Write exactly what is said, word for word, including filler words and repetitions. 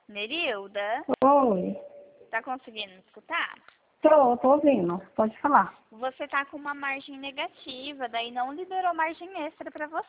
Nerilda, Oi, tá conseguindo me escutar? tô, tô ouvindo, pode falar. Você tá com uma margem negativa, daí não liberou margem extra pra você.